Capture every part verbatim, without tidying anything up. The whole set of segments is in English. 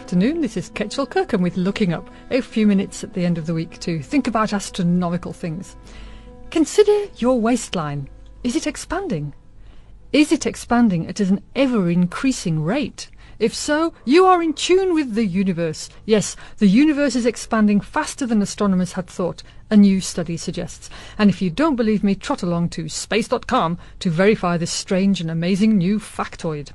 afternoon. This is Ketchel Kirkham with Looking Up, a few minutes at the end of the week to think about astronomical things. Consider your waistline. Is it expanding? Is it expanding at an ever-increasing rate? If so, you are in tune with the universe. Yes, the universe is expanding faster than astronomers had thought, a new study suggests. And if you don't believe me, trot along to space dot com to verify this strange and amazing new factoid.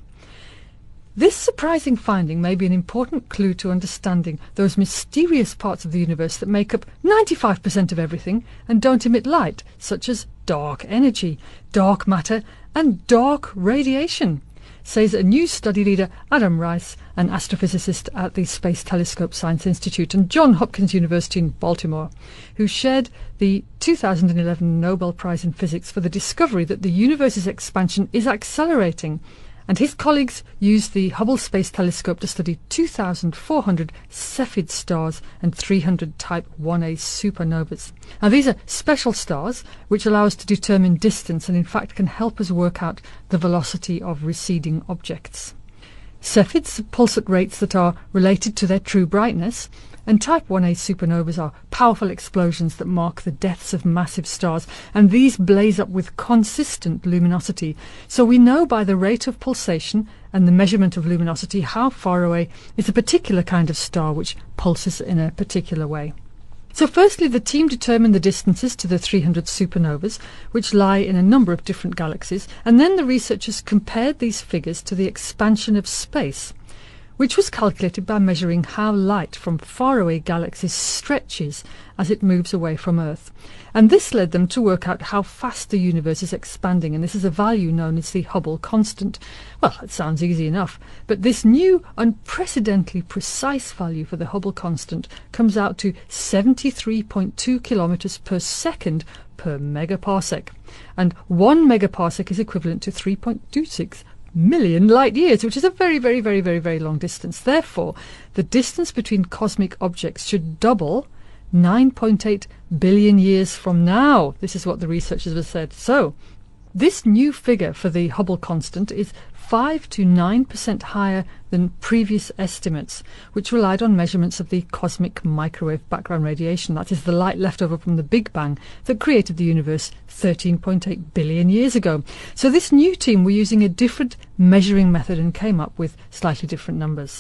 This surprising finding may be an important clue to understanding those mysterious parts of the universe that make up ninety-five percent of everything and don't emit light, such as dark energy, dark matter, and dark radiation, says a new study leader, Adam Rice, an astrophysicist at the Space Telescope Science Institute and Johns Hopkins University in Baltimore, who shared the two thousand eleven Nobel Prize in Physics for the discovery that the universe's expansion is accelerating. And his colleagues used the Hubble Space Telescope to study two thousand four hundred Cepheid stars and three hundred Type one A supernovas. Now, these are special stars which allow us to determine distance and in fact can help us work out the velocity of receding objects. Cepheids pulse at rates that are related to their true brightness, and Type one A supernovas are powerful explosions that mark the deaths of massive stars, and these blaze up with consistent luminosity. So we know by the rate of pulsation and the measurement of luminosity how far away is a particular kind of star which pulses in a particular way. So firstly, the team determined the distances to the three hundred supernovas, which lie in a number of different galaxies, and then the researchers compared these figures to the expansion of space, which was calculated by measuring how light from faraway galaxies stretches as it moves away from Earth. And this led them to work out how fast the universe is expanding, and this is a value known as the Hubble constant. Well, that sounds easy enough, but this new, unprecedentedly precise value for the Hubble constant comes out to seventy-three point two kilometres per second per megaparsec, and one megaparsec is equivalent to three point two six million light years, which is a very, very, very, very, very long distance. Therefore, the distance between cosmic objects should double nine point eight billion years from now. This is what the researchers have said. So, this new figure for the Hubble constant is five to nine percent higher than previous estimates, which relied on measurements of the cosmic microwave background radiation, that is the light left over from the Big Bang that created the universe thirteen point eight billion years ago. So this new team were using a different measuring method and came up with slightly different numbers.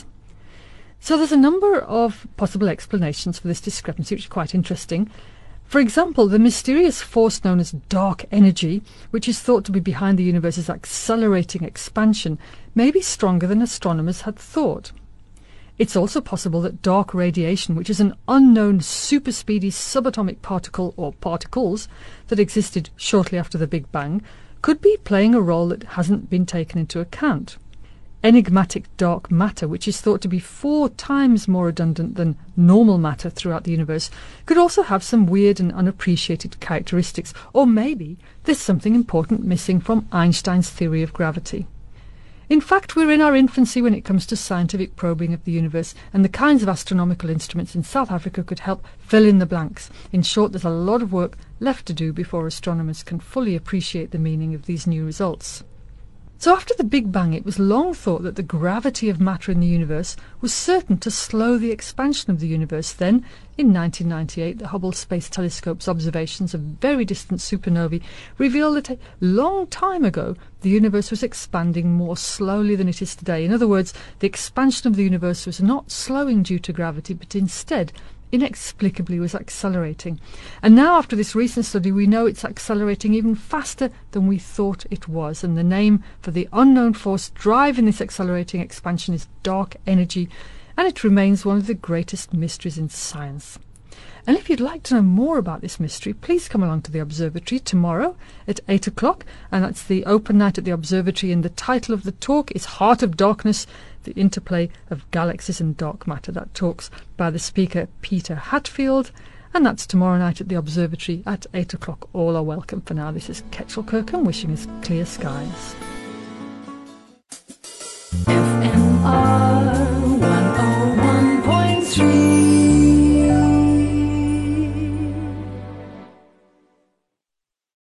So there's a number of possible explanations for this discrepancy, which is quite interesting. For example, the mysterious force known as dark energy, which is thought to be behind the universe's accelerating expansion, may be stronger than astronomers had thought. It's also possible that dark radiation, which is an unknown super-speedy subatomic particle or particles that existed shortly after the Big Bang, could be playing a role that hasn't been taken into account. Enigmatic dark matter, which is thought to be four times more redundant than normal matter throughout the universe, could also have some weird and unappreciated characteristics. Or maybe there's something important missing from Einstein's theory of gravity. In fact, we're in our infancy when it comes to scientific probing of the universe, and the kinds of astronomical instruments in South Africa could help fill in the blanks. In short, there's a lot of work left to do before astronomers can fully appreciate the meaning of these new results. So after the Big Bang, it was long thought that the gravity of matter in the universe was certain to slow the expansion of the universe. Then, in nineteen ninety-eight, the Hubble Space Telescope's observations of very distant supernovae revealed that a long time ago the universe was expanding more slowly than it is today. In other words, the expansion of the universe was not slowing due to gravity, but instead inexplicably was accelerating. And now, after this recent study, we know it's accelerating even faster than we thought it was, and the name for the unknown force driving this accelerating expansion is dark energy, and it remains one of the greatest mysteries in science. And if you'd like to know more about this mystery, please come along to the observatory tomorrow at eight o'clock, and that's the open night at the observatory, and the title of the talk is Heart of Darkness, the Interplay of Galaxies and Dark Matter. That talk's by the speaker Peter Hatfield, and that's tomorrow night at the observatory at eight o'clock. All are welcome. For now, this is Ketchel Kirkham wishing us clear skies. F M R